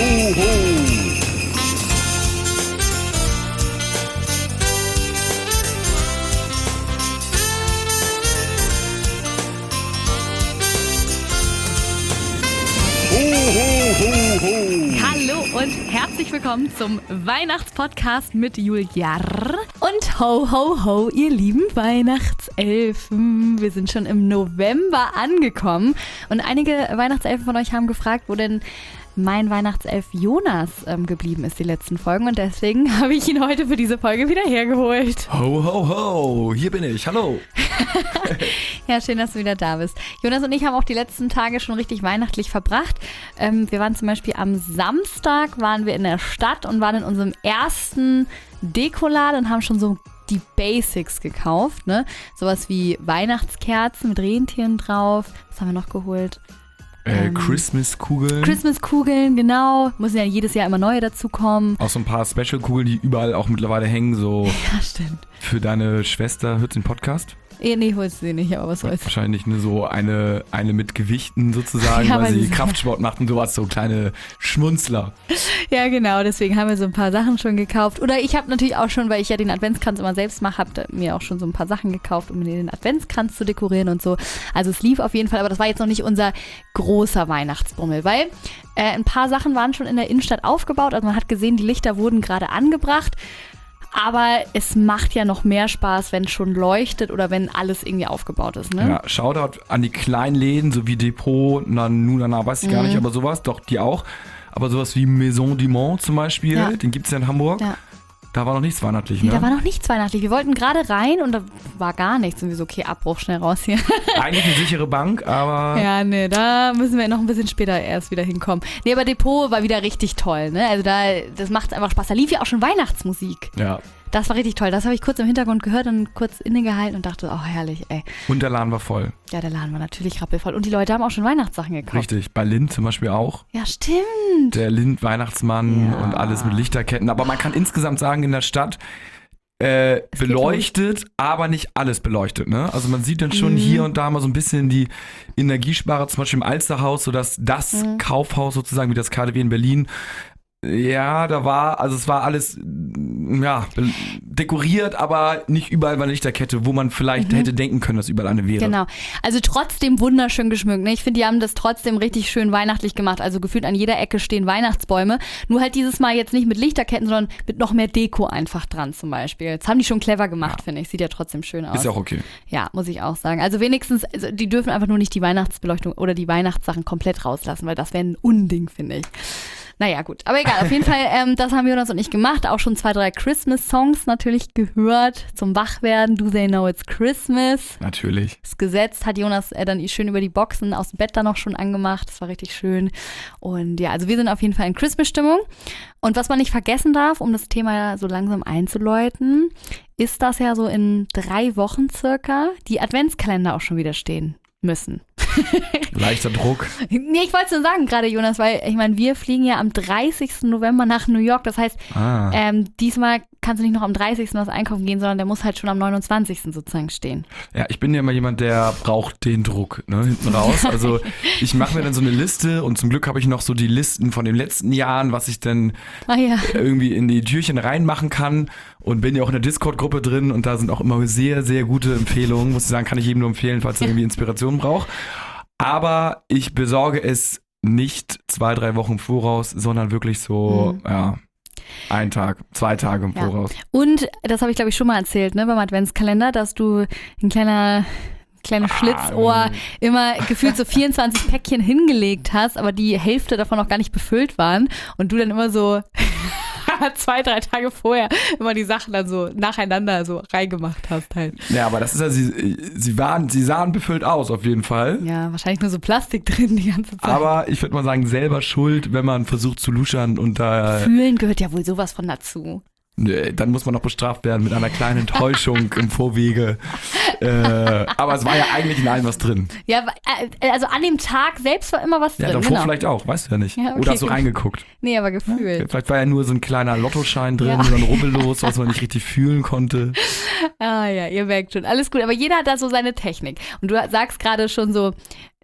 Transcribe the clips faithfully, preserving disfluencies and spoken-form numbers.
ho, ho. Hallo und herzlich willkommen zum Weihnachtspodcast mit Julia. Und ho, ho, ho, ihr lieben Weihnachtselfen. Wir sind schon im November angekommen und einige Weihnachtselfen von euch haben gefragt, wo denn mein Weihnachtself Jonas ähm, geblieben ist die letzten Folgen und deswegen habe ich ihn heute für diese Folge wieder hergeholt. Ho, ho, ho, hier bin ich, hallo. Ja, schön, dass du wieder da bist. Jonas und ich haben auch die letzten Tage schon richtig weihnachtlich verbracht. Ähm, wir waren zum Beispiel am Samstag, waren wir in der Stadt und waren in unserem ersten Dekoladen und haben schon so die Basics gekauft, ne? Sowas wie Weihnachtskerzen mit Rentieren drauf. Was haben wir noch geholt? Äh, ähm, Christmas-Kugeln. Christmas-Kugeln, genau. Müssen ja jedes Jahr immer neue dazukommen. Auch so ein paar Special-Kugeln, die überall auch mittlerweile hängen, so. Ja, stimmt. Für deine Schwester, hört sie den Podcast? Eh, nee, holst du sie nicht, aber was soll's. Wahrscheinlich nur so eine, eine mit Gewichten sozusagen, Ja, weil weil sie sie- Kraftsport macht und sowas, so kleine Schmunzler. Ja, genau, deswegen haben wir so ein paar Sachen schon gekauft. Oder ich habe natürlich auch schon, weil ich ja den Adventskranz immer selbst mache, habe mir auch schon so ein paar Sachen gekauft, um mir den Adventskranz zu dekorieren und so. Also es lief auf jeden Fall, aber das war jetzt noch nicht unser großer Weihnachtsbummel, weil äh, ein paar Sachen waren schon in der Innenstadt aufgebaut. Also man hat gesehen, die Lichter wurden gerade angebracht. Aber es macht ja noch mehr Spaß, wenn es schon leuchtet oder wenn alles irgendwie aufgebaut ist, ne? Ja, Shoutout an die kleinen Läden, so wie Depot, Nanunana, weiß ich gar Mhm. nicht, aber sowas, doch, die auch. Aber sowas wie Maison du Monde zum Beispiel, Ja. den gibt's ja in Hamburg. Ja. Da war noch nichts weihnachtlich, Nee, ne? da war noch nichts weihnachtlich. Wir wollten gerade rein und da war gar nichts. Und wir so, okay, Abbruch, schnell raus hier. Eigentlich eine sichere Bank, aber Ja, nee, da müssen wir noch ein bisschen später erst wieder hinkommen. Nee, aber Depot war wieder richtig toll, ne? Also da, das macht einfach Spaß. Da lief ja auch schon Weihnachtsmusik. ja. Das war richtig toll. Das habe ich kurz im Hintergrund gehört und kurz innegehalten und dachte, oh, herrlich, ey. Und der Laden war voll. Ja, der Laden war natürlich rappelvoll. Und die Leute haben auch schon Weihnachtssachen gekauft. Richtig. Bei Lind zum Beispiel auch. Ja, stimmt. Der Lind-Weihnachtsmann Ja. und alles mit Lichterketten. Aber man kann insgesamt sagen, in der Stadt äh, geht beleuchtet, aber nicht alles beleuchtet. Ne? Also man sieht dann schon Mhm. hier und da mal so ein bisschen die Energiesparer, zum Beispiel im Alsterhaus, so dass das Mhm. Kaufhaus sozusagen wie das K D W in Berlin. Ja, da war, also es war alles, ja, be- dekoriert, aber nicht überall war eine Lichterkette, wo man vielleicht Mhm. hätte denken können, dass überall eine wäre. Genau. Also trotzdem wunderschön geschmückt. Ne? Ich finde, die haben das trotzdem richtig schön weihnachtlich gemacht. Also gefühlt an jeder Ecke stehen Weihnachtsbäume. Nur halt dieses Mal jetzt nicht mit Lichterketten, sondern mit noch mehr Deko einfach dran zum Beispiel. Das haben die schon clever gemacht, Ja. finde ich. Sieht ja trotzdem schön aus. Ist ja auch okay. Ja, muss ich auch sagen. Also wenigstens, also die dürfen einfach nur nicht die Weihnachtsbeleuchtung oder die Weihnachtssachen komplett rauslassen, weil das wäre ein Unding, finde ich. Naja, gut. Aber egal, auf jeden Fall, ähm, das haben Jonas und ich gemacht. Auch schon zwei, drei Christmas-Songs natürlich gehört zum Wachwerden. Do They Know It's Christmas? Natürlich. Das gesetzt hat Jonas äh, dann schön über die Boxen aus dem Bett dann noch schon angemacht. Das war richtig schön. Und ja, also wir sind auf jeden Fall in Christmas-Stimmung. Und was man nicht vergessen darf, um das Thema so langsam einzuläuten, ist, dass ja so in drei Wochen circa die Adventskalender auch schon wieder stehen müssen. Leichter Druck. Nee, ich wollte es nur sagen gerade, Jonas, weil ich meine, wir fliegen ja am dreißigsten November nach New York. Das heißt, Ah. ähm, diesmal kannst du nicht noch am dreißigsten was einkaufen gehen, sondern der muss halt schon am neunundzwanzigsten sozusagen stehen. Ja, ich bin ja immer jemand, der braucht den Druck, ne, hinten raus. Also ich mache mir dann so eine Liste und zum Glück habe ich noch so die Listen von den letzten Jahren, was ich dann Ah ja. irgendwie in die Türchen reinmachen kann und bin ja auch in der Discord-Gruppe drin und da sind auch immer sehr, sehr gute Empfehlungen. Muss ich sagen, kann ich jedem nur empfehlen, falls er irgendwie Inspiration braucht. Aber ich besorge es nicht zwei, drei Wochen im Voraus, sondern wirklich so, Mhm. ja, ein Tag, zwei Tage im Ja. Voraus. Und das habe ich, glaube ich, schon mal erzählt, ne, beim Adventskalender, dass du ein kleiner kleines Schlitzohr immer gefühlt so vierundzwanzig Päckchen hingelegt hast, aber die Hälfte davon noch gar nicht befüllt waren und du dann immer so zwei, drei Tage vorher immer die Sachen dann so nacheinander so reingemacht hast halt. Ja, aber das ist ja, sie, sie waren, sie sahen befüllt aus, auf jeden Fall. Ja, wahrscheinlich nur so Plastik drin die ganze Zeit. Aber ich würde mal sagen, selber schuld, wenn man versucht zu luschern und da, Fühlen gehört ja wohl sowas von dazu. nee, dann muss man noch bestraft werden mit einer kleinen Enttäuschung im Vorwege. Äh, aber es war ja eigentlich in allem was drin. Ja, äh, also an dem Tag selbst war immer was Ja, drin. davor Genau. vielleicht auch, weißt du ja nicht. Ja, okay, Oder hast du gut. reingeguckt? Nee, aber gefühlt. Vielleicht war ja nur so ein kleiner Lottoschein drin Ja. oder ein Rubbellos, was man nicht richtig fühlen konnte. Ah ja, ihr merkt schon. Alles gut. Aber jeder hat da so seine Technik. Und du sagst gerade schon so,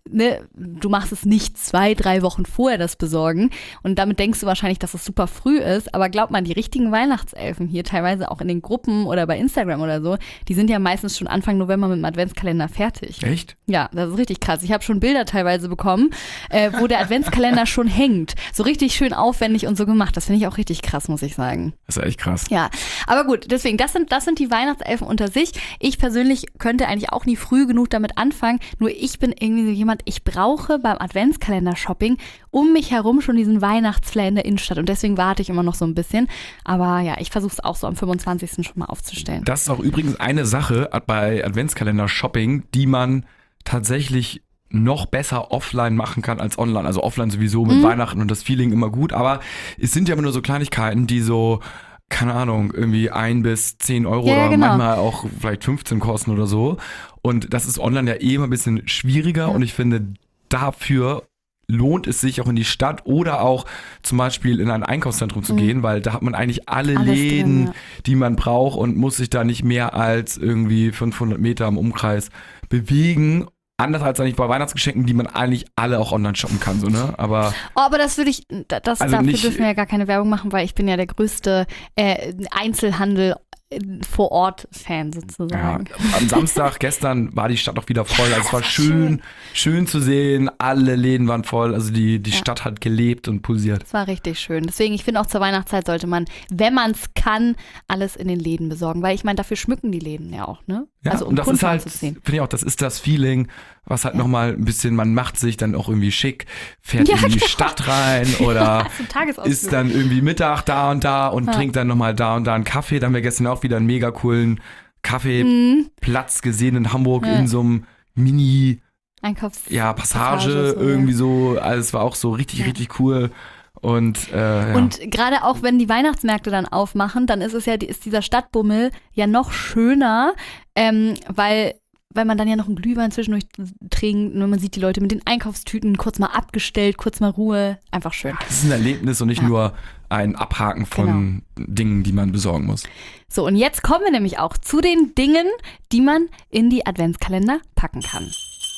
ne, du machst es nicht zwei, drei Wochen vorher das besorgen und damit denkst du wahrscheinlich, dass es super früh ist, aber glaub mal, die richtigen Weihnachtselfen hier teilweise auch in den Gruppen oder bei Instagram oder so, die sind ja meistens schon Anfang November mit dem Adventskalender fertig. Echt? Ja, das ist richtig krass. Ich habe schon Bilder teilweise bekommen, äh, wo der Adventskalender schon hängt. So richtig schön aufwendig und so gemacht. Das finde ich auch richtig krass, muss ich sagen. Das ist echt krass. Ja, aber gut, deswegen, das sind, das sind die Weihnachtselfen unter sich. Ich persönlich könnte eigentlich auch nie früh genug damit anfangen, nur ich bin irgendwie so jemand, ich brauche beim Adventskalender-Shopping um mich herum schon diesen Weihnachtsflair in der Innenstadt und deswegen warte ich immer noch so ein bisschen. Aber ja, ich versuche es auch so am fünfundzwanzigsten schon mal aufzustellen. Das ist auch übrigens eine Sache bei Adventskalender-Shopping, die man tatsächlich noch besser offline machen kann als online. Also offline sowieso mit mhm. Weihnachten und das Feeling immer gut, aber es sind ja immer nur so Kleinigkeiten, die so, keine Ahnung, irgendwie ein bis zehn Euro ja, oder genau. manchmal auch vielleicht fünfzehn kosten oder so. Und das ist online ja eh immer ein bisschen schwieriger ja. und ich finde, dafür lohnt es sich auch in die Stadt oder auch zum Beispiel in ein Einkaufszentrum zu mhm. gehen, weil da hat man eigentlich alle Alles Läden, drin, ja. die man braucht und muss sich da nicht mehr als irgendwie fünfhundert Meter im Umkreis bewegen. Anders als eigentlich bei Weihnachtsgeschenken, die man eigentlich alle auch online shoppen kann, so, ne? Aber, oh, aber das würde ich, das, also dafür nicht, dürfen wir ja gar keine Werbung machen, weil ich bin ja der größte äh, Einzelhandel vor Ort Fan sozusagen. Ja, am Samstag gestern war die Stadt auch wieder voll. Also es war schön, schön zu sehen. Alle Läden waren voll. Also die, die ja. Stadt hat gelebt und pulsiert. Es war richtig schön. Deswegen, ich finde auch zur Weihnachtszeit sollte man, wenn man es kann, alles in den Läden besorgen. Weil ich meine, dafür schmücken die Läden ja auch, ne? Ja, also um und das Kunden ist halt, anzuziehen. finde ich auch, das ist das Feeling, was halt ja. nochmal ein bisschen, man macht sich dann auch irgendwie schick, fährt ja, in die genau. Stadt rein oder also ist dann irgendwie Mittag da und da und ja. trinkt dann nochmal da und da einen Kaffee. Da haben wir gestern auch wieder einen mega coolen Kaffeeplatz mhm. gesehen in Hamburg ja. in so einem Mini Einkaufs- ja, Passage, Passage so, irgendwie ja. so. Also es war auch so richtig, ja. richtig cool. Und, äh, ja. und gerade auch, wenn die Weihnachtsmärkte dann aufmachen, dann ist es ja, ist dieser Stadtbummel ja noch schöner, ähm, weil weil man dann ja noch einen Glühwein zwischendurch trinkt und man sieht die Leute mit den Einkaufstüten kurz mal abgestellt, kurz mal Ruhe, einfach schön. Das ist ein Erlebnis und nicht ja. nur ein Abhaken von genau. Dingen, die man besorgen muss. So, und jetzt kommen wir nämlich auch zu den Dingen, die man in die Adventskalender packen kann.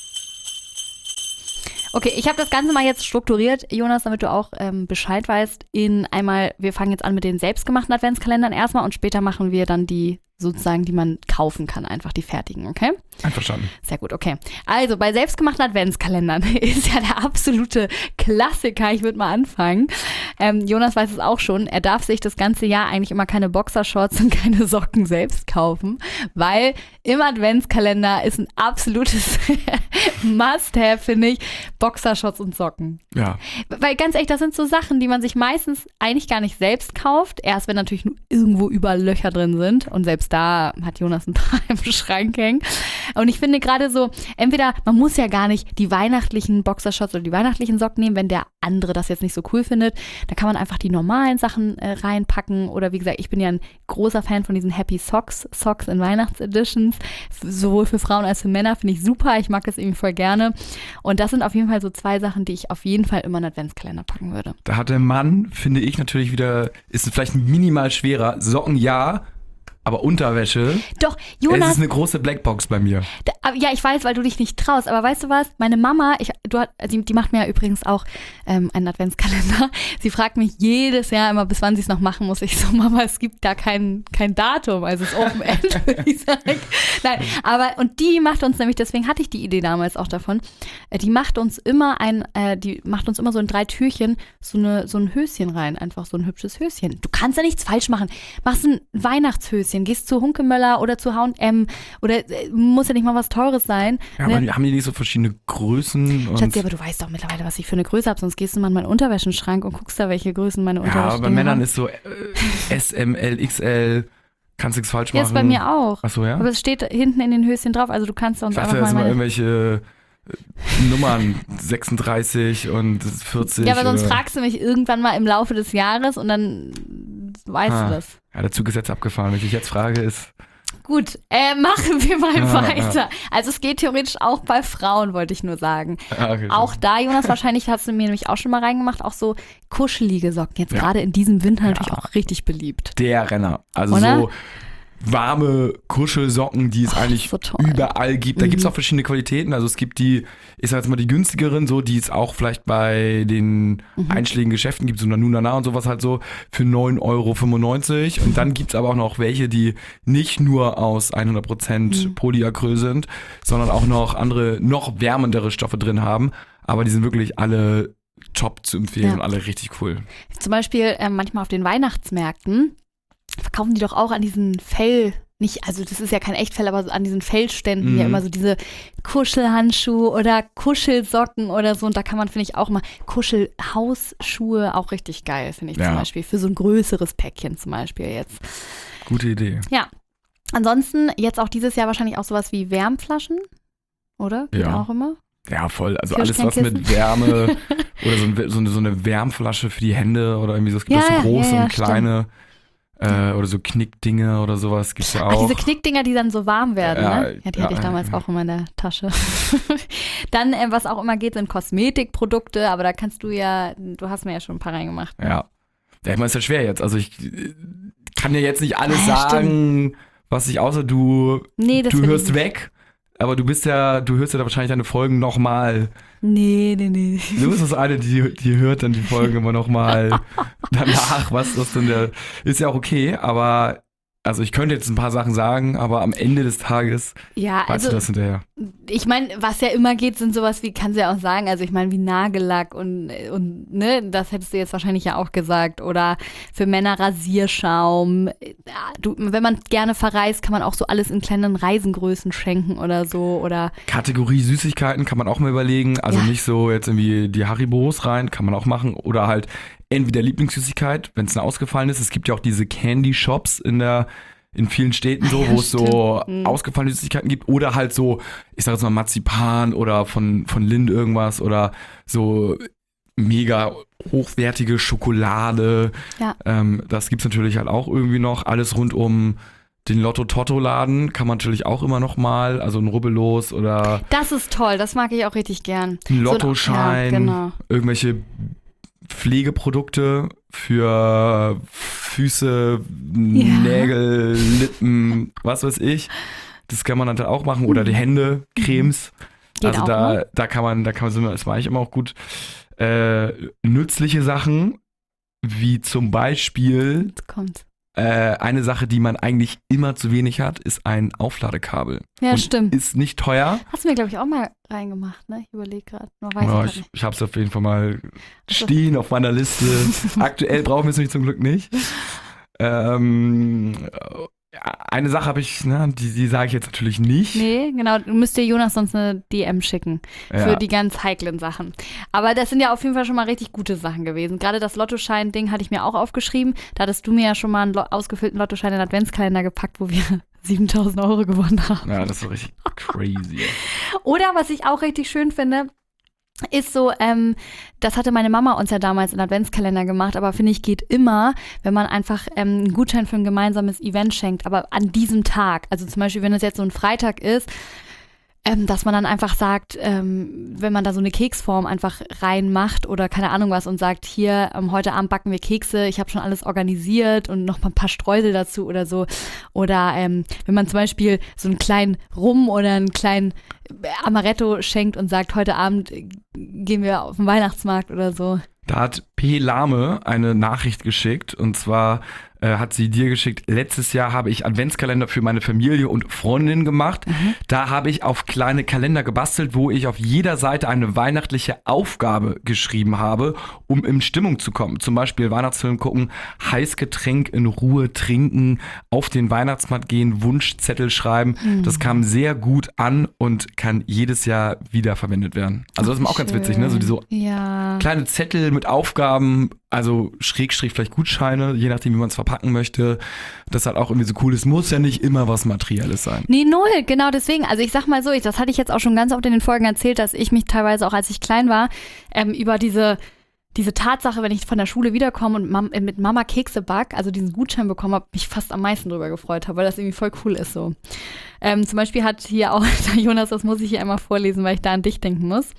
Okay, ich habe das Ganze mal jetzt strukturiert, Jonas, damit du auch ähm, Bescheid weißt. In einmal, wir fangen jetzt an mit den selbstgemachten Adventskalendern erstmal und später machen wir dann die sozusagen, die man kaufen kann, einfach die fertigen, okay? Einverstanden. Sehr gut, okay. Also bei selbstgemachten Adventskalendern ist ja der absolute Klassiker, ich würde mal anfangen. Ähm, Jonas weiß es auch schon, er darf sich das ganze Jahr eigentlich immer keine Boxershorts und keine Socken selbst kaufen, weil im Adventskalender ist ein absolutes Must-have, finde ich, Boxershorts und Socken. Ja. Weil ganz ehrlich, das sind so Sachen, die man sich meistens eigentlich gar nicht selbst kauft, erst wenn natürlich irgendwo überall Löcher drin sind und selbst da hat Jonas ein paar im Schrank hängen. Und ich finde gerade so, entweder man muss ja gar nicht die weihnachtlichen Boxershorts oder die weihnachtlichen Socken nehmen, wenn der andere das jetzt nicht so cool findet. Da kann man einfach die normalen Sachen äh, reinpacken. Oder wie gesagt, ich bin ja ein großer Fan von diesen Happy Socks, Socks in Weihnachtseditions. Sowohl für Frauen als für Männer finde ich super. Ich mag das irgendwie voll gerne. Und das sind auf jeden Fall so zwei Sachen, die ich auf jeden Fall immer in den Adventskalender packen würde. Da hat der Mann, finde ich natürlich wieder, ist vielleicht minimal schwerer. Socken ja, aber Unterwäsche, doch, Jonas, es ist eine große Blackbox bei mir. Da, ja, ich weiß, weil du dich nicht traust, aber weißt du was? Meine Mama, ich, du hat, die, die macht mir ja übrigens auch ähm, einen Adventskalender. Sie fragt mich jedes Jahr immer, bis wann sie es noch machen muss. Ich so, Mama, es gibt da kein, kein Datum, also es ist Open End, würde ich sagen. Nein, aber und die macht uns nämlich, deswegen hatte ich die Idee damals auch davon, äh, die macht uns immer ein, äh, die macht uns immer so in drei Türchen so, eine, so ein Höschen rein, einfach so ein hübsches Höschen. Du kannst ja nichts falsch machen. Machst ein Weihnachtshöschen, gehst zu Hunkemöller oder zu H und M oder äh, muss ja nicht mal was Teures sein. Ja, ne? aber haben die nicht so verschiedene Größen? Und Schatzi, aber du weißt doch mittlerweile, was ich für eine Größe habe, sonst gehst du mal in meinen Unterwäschenschrank und guckst da, welche Größen meine Unterwäsche haben. Ja, bei Männern haben. Ist so äh, S, M, L, X L, kannst nichts falsch machen. Ja, ist bei mir auch. Ach so, ja? Aber es steht hinten in den Höschen drauf, also du kannst sonst ich einfach dachte, mal... mal meine irgendwelche Nummern sechsunddreißig und vierzig. Ja, aber sonst oder? fragst du mich irgendwann mal im Laufe des Jahres und dann weißt ah, du das. Ja, der Zug ist jetzt abgefahren. Wenn ich dich jetzt frage, ist... Gut, äh, machen wir mal ja, weiter. Ja. Also es geht theoretisch auch bei Frauen, wollte ich nur sagen. Ah, okay, auch so. Da, Jonas, wahrscheinlich hast du mir nämlich auch schon mal reingemacht, auch so kuschelige Socken. Jetzt ja. gerade in diesem Winter natürlich ja. auch richtig beliebt. Der Renner. Also Oder? so warme Kuschelsocken, die es Oh, eigentlich so toll. überall gibt. Da Mhm. gibt es auch verschiedene Qualitäten. Also es gibt die, ich sag jetzt mal die günstigeren, so, die es auch vielleicht bei den Mhm. einschlägigen Geschäften gibt, so Nanunana und sowas halt so, für neun Euro fünfundneunzig. Und dann gibt es aber auch noch welche, die nicht nur aus hundert Prozent Mhm. Polyacryl sind, sondern auch noch andere, noch wärmendere Stoffe drin haben. Aber die sind wirklich alle top zu empfehlen Ja. und alle richtig cool. Zum Beispiel ähm, manchmal auf den Weihnachtsmärkten verkaufen die doch auch an diesen Fell, nicht, also das ist ja kein Echtfell, aber so an diesen Fellständen Mhm. ja immer so diese Kuschelhandschuhe oder Kuschelsocken oder so. Und da kann man, finde ich, auch mal Kuschelhausschuhe auch richtig geil, finde ich Ja. zum Beispiel. Für so ein größeres Päckchen zum Beispiel jetzt. Gute Idee. Ansonsten jetzt auch dieses Jahr wahrscheinlich auch sowas wie Wärmflaschen, oder? Geht Ja. auch immer. Ja, voll. Also alles, was Kirschkernkissen. mit Wärme oder so, ein, so, eine, so eine Wärmflasche für die Hände oder irgendwie so. Es gibt Ja, auch so ja, große ja, ja, und kleine äh, oder so Knickdinge oder sowas gibt's ja Ach, auch. diese Knickdinger, die dann so warm werden, Ja, ne? Ja, die ja, hatte ich damals ja. auch immer in der Tasche. Dann, äh, was auch immer geht, sind Kosmetikprodukte, aber da kannst du ja, du hast mir ja schon ein paar reingemacht. Ja. Ja, ich meine, ist ja schwer jetzt. Also ich äh, kann dir jetzt nicht alles Ja, sagen, was ich außer du, Nee, das du will ich hörst nicht. weg. Aber du bist ja, du hörst ja da wahrscheinlich deine Folgen nochmal. Nee, nee, nee. Du bist das eine, die, die hört dann die Folgen immer nochmal danach, was das denn der, ist ja auch okay, aber also ich könnte jetzt ein paar Sachen sagen, aber am Ende des Tages Ja, weißt du also das hinterher. ich meine, was ja immer geht, sind sowas wie, kannst du ja auch sagen, also ich meine, wie Nagellack und, und ne, das hättest du jetzt wahrscheinlich ja auch gesagt. Oder für Männer Rasierschaum. Ja, du, wenn man gerne verreist, kann man auch so alles in kleinen Reisengrößen schenken oder so. Oder Kategorie Süßigkeiten kann man auch mal überlegen, also Ja. nicht so jetzt irgendwie die Haribos rein, kann man auch machen oder halt entweder Lieblingssüßigkeit, wenn es eine ausgefallen ist. Es gibt ja auch diese Candy Shops in der in vielen Städten so, Ah ja, wo es so stimmt. Mhm. ausgefallene Süßigkeiten gibt oder halt so, ich sag jetzt mal Marzipan oder von, von Lind irgendwas oder so mega hochwertige Schokolade. Ja. Ähm, das gibt's natürlich halt auch irgendwie noch. Alles rund um den Lotto-Totto-Laden kann man natürlich auch immer noch mal, also ein Rubbellos oder das ist toll, das mag ich auch richtig gern. ein So, Lottoschein, ja, genau. irgendwelche Pflegeprodukte für Füße, Nägel, Lippen, was weiß ich. Das kann man dann auch machen. Oder die Hände, Cremes. Geht also auch da, immer. da kann man, da kann man, das mache ich immer auch gut. Äh, nützliche Sachen, wie zum Beispiel Jetzt kommt's. äh, eine Sache, die man eigentlich immer zu wenig hat, ist ein Aufladekabel. Ja, Und stimmt. Ist nicht teuer. Hast du mir, glaube ich, auch mal reingemacht, ne? Ich überlege gerade. Nur weiß Ja, ich grad ich ich habe es auf jeden Fall mal Also- stehen auf meiner Liste. Aktuell brauchen wir es nämlich zum Glück nicht. Ähm, ja, eine Sache habe ich, ne, die, die sage ich jetzt natürlich nicht. Nee, genau. Du müsst dir Jonas sonst eine D M schicken. Ja. Für die ganz heiklen Sachen. Aber das sind ja auf jeden Fall schon mal richtig gute Sachen gewesen. Gerade das Lottoschein-Ding hatte ich mir auch aufgeschrieben. Da hattest du mir ja schon mal einen lo- ausgefüllten Lottoschein in den Adventskalender gepackt, wo wir siebentausend Euro gewonnen haben. Ja, das ist richtig crazy. Oder was ich auch richtig schön finde, ist so, ähm, das hatte meine Mama uns ja damals in den Adventskalender gemacht, aber finde ich, geht immer, wenn man einfach ähm, einen Gutschein für ein gemeinsames Event schenkt, aber an diesem Tag. Also zum Beispiel, wenn es jetzt so ein Freitag ist, ähm, dass man dann einfach sagt, ähm, wenn man da so eine Keksform einfach reinmacht oder keine Ahnung was und sagt, hier, ähm, heute Abend backen wir Kekse, ich habe schon alles organisiert und noch mal ein paar Streusel dazu oder so. Oder ähm, wenn man zum Beispiel so einen kleinen Rum oder einen kleinen Amaretto schenkt und sagt, heute Abend gehen wir auf den Weihnachtsmarkt oder so. Da hat P. Lahme eine Nachricht geschickt und zwar äh, hat sie dir geschickt, letztes Jahr habe ich Adventskalender für meine Familie und Freundinnen gemacht. Mhm. Da habe ich auf kleine Kalender gebastelt, wo ich auf jeder Seite eine weihnachtliche Aufgabe geschrieben habe, um in Stimmung zu kommen. Zum Beispiel Weihnachtsfilm gucken, Heißgetränk in Ruhe trinken, auf den Weihnachtsmarkt gehen, Wunschzettel schreiben. Mhm. Das kam sehr gut an und kann jedes Jahr wieder verwendet werden. Also das ist auch ganz witzig, ne? So die so Ja. kleine Zettel mit Aufgaben, also Schrägstrich vielleicht Gutscheine, je nachdem, wie man es verpacken möchte. Das halt auch irgendwie so cool ist. Muss ja nicht immer was Materielles sein. Nee, null, genau deswegen. Also ich sag mal so, ich, das hatte ich jetzt auch schon ganz oft in den Folgen erzählt, dass ich mich teilweise auch, als ich klein war, ähm, über diese, diese Tatsache, wenn ich von der Schule wiederkomme und Mam, äh, mit Mama Kekse back, also diesen Gutschein bekommen habe, mich fast am meisten drüber gefreut habe, weil das irgendwie voll cool ist so. Ähm, zum Beispiel hat hier auch, Jonas, das muss ich hier einmal vorlesen, weil ich da an dich denken muss.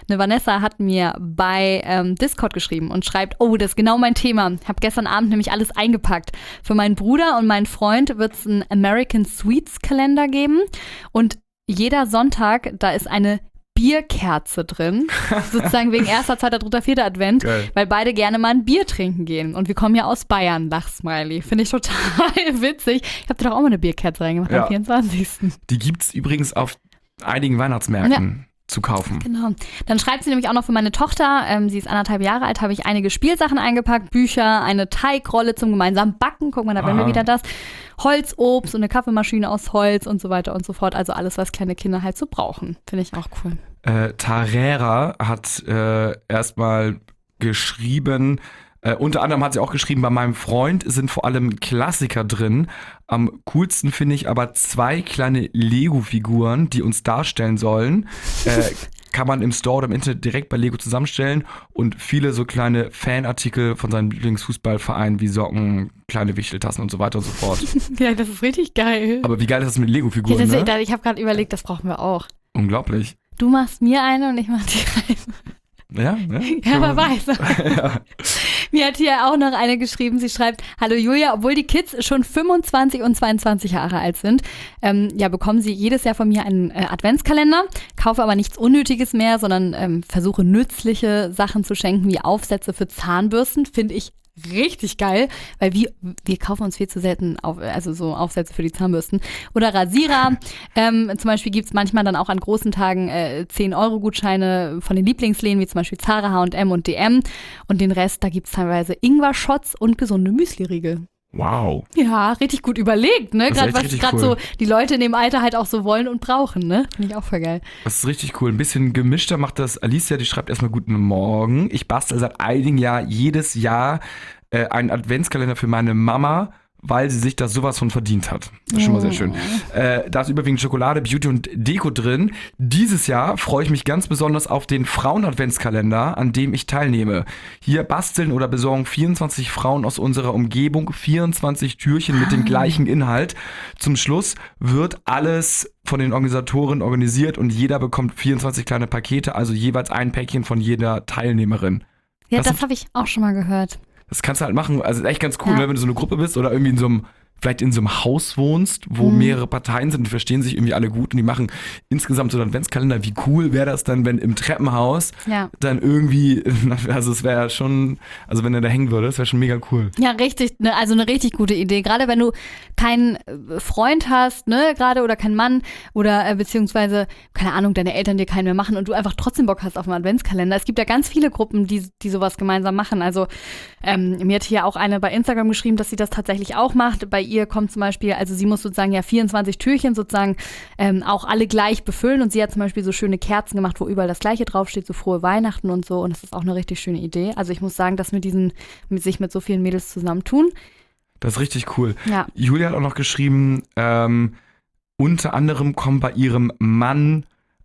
Eine Vanessa hat mir bei ähm, Discord geschrieben und schreibt, oh, das ist genau mein Thema. Ich habe gestern Abend nämlich alles eingepackt. Für meinen Bruder und meinen Freund wird es einen American Sweets Kalender geben und jeder Sonntag, da ist eine Bierkerze drin, sozusagen wegen erster, zweiter, dritter, vierter Advent, Geil. weil beide gerne mal ein Bier trinken gehen. Und wir kommen ja aus Bayern, Lachsmiley. Finde ich total witzig. Ich habe dir doch auch mal eine Bierkerze reingemacht Ja. am vierundzwanzigsten Die gibt es übrigens auf einigen Weihnachtsmärkten zu kaufen. Genau. Dann schreibt sie nämlich auch noch für meine Tochter, ähm, sie ist anderthalb Jahre alt, habe ich einige Spielsachen eingepackt, Bücher, eine Teigrolle zum gemeinsamen Backen, guck mal, da wären wir Aha. wieder das, Holzobst und eine Kaffeemaschine aus Holz und so weiter und so fort. Also alles, was kleine Kinder halt so brauchen. Finde ich auch cool. Äh, Tarera hat äh, erstmal geschrieben, äh, unter anderem hat sie auch geschrieben, bei meinem Freund sind vor allem Klassiker drin. Am coolsten finde ich aber zwei kleine Lego-Figuren, die uns darstellen sollen. Äh, kann man im Store oder im Internet direkt bei Lego zusammenstellen und viele so kleine Fanartikel von seinem Lieblingsfußballverein wie Socken, kleine Wichteltassen und so weiter und so fort. Ja, das ist richtig geil. Aber wie geil ist das mit Ja, Lego-Figuren, das, ne? da- ich habe gerade überlegt, das brauchen wir auch. Unglaublich. Du machst mir eine und ich mach dir eine. Ja, ne? Ja, wer weiß. Ja. Mir hat hier auch noch eine geschrieben, sie schreibt, hallo Julia, obwohl die Kids schon fünfundzwanzig und zweiundzwanzig Jahre alt sind, ähm, ja, bekommen sie jedes Jahr von mir einen äh, Adventskalender, kaufe aber nichts Unnötiges mehr, sondern ähm, versuche nützliche Sachen zu schenken, wie Aufsätze für Zahnbürsten, finde ich richtig geil, weil wir, wir kaufen uns viel zu selten auf, also so Aufsätze für die Zahnbürsten. Oder Rasierer. ähm, zum Beispiel gibt es manchmal dann auch an großen Tagen äh, zehn Euro Gutscheine von den Lieblingsläden, wie zum Beispiel Zara, H und M und D M. Und den Rest, da gibt es teilweise Ingwer-Shots und gesunde Müsli-Riegel. Wow. Ja, richtig gut überlegt, ne? Das ist Gerade echt was richtig gerade cool. so die Leute in dem Alter halt auch so wollen und brauchen, ne? Finde ich auch voll geil. Das ist richtig cool. Ein bisschen gemischter macht das Alicia, die schreibt erstmal guten Morgen. Ich bastel seit einigen Jahren jedes Jahr äh, einen Adventskalender für meine Mama, weil sie sich das sowas von verdient hat. Das ist schon mal sehr schön. Äh, da ist überwiegend Schokolade, Beauty und Deko drin. Dieses Jahr freue ich mich ganz besonders auf den Frauen-Adventskalender, an dem ich teilnehme. Hier basteln oder besorgen vierundzwanzig Frauen aus unserer Umgebung vierundzwanzig Türchen mit dem gleichen Inhalt. Zum Schluss wird alles von den Organisatoren organisiert und jeder bekommt vierundzwanzig kleine Pakete, also jeweils ein Päckchen von jeder Teilnehmerin. Ja, Das das, sind- habe ich auch schon mal gehört. Das kannst du halt machen. Also echt ganz cool, Ja. ne? Wenn du so eine Gruppe bist oder irgendwie in so einem, vielleicht in so einem Haus wohnst, wo Mhm. mehrere Parteien sind, die verstehen sich irgendwie alle gut und die machen insgesamt so einen Adventskalender. Wie cool wäre das dann, wenn im Treppenhaus Ja. dann dann irgendwie, also es wäre schon, also wenn er da hängen würde, das wäre schon mega cool. Ja, richtig, ne, also eine richtig gute Idee. Gerade wenn du keinen äh, Freund hast, ne, gerade oder keinen Mann oder äh, beziehungsweise, keine Ahnung, deine Eltern dir keinen mehr machen und du einfach trotzdem Bock hast auf einen Adventskalender. Es gibt ja ganz viele Gruppen, die, die sowas gemeinsam machen. Also ähm, mir hat hier auch eine bei Instagram geschrieben, dass sie das tatsächlich auch macht. Bei ihr kommt zum Beispiel, also sie muss sozusagen ja vierundzwanzig Türchen sozusagen ähm, auch alle gleich befüllen und sie hat zum Beispiel so schöne Kerzen gemacht, wo überall das Gleiche draufsteht, so frohe Weihnachten und so und das ist auch eine richtig schöne Idee. Also ich muss sagen, dass mit diesen, mit sich mit so vielen Mädels zusammentun. Das ist richtig cool. Ja. Julia hat auch noch geschrieben, ähm, unter anderem kommen bei ihrem Mann